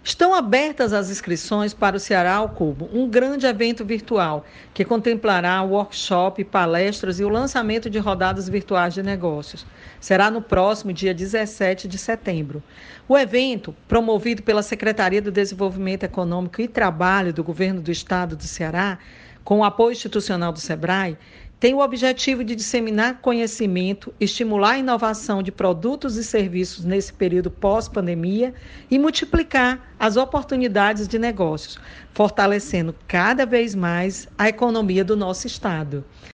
Estão abertas as inscrições para o Ceará ao Cubo, um grande evento virtual que contemplará workshop, palestras e o lançamento de rodadas virtuais de negócios. Será no próximo dia 17 de setembro. O evento, promovido pela Secretaria do Desenvolvimento Econômico e Trabalho do Governo do Estado do Ceará, com o apoio institucional do SEBRAE, tem o objetivo de disseminar conhecimento, estimular a inovação de produtos e serviços nesse período pós-pandemia e multiplicar as oportunidades de negócios, fortalecendo cada vez mais a economia do nosso estado.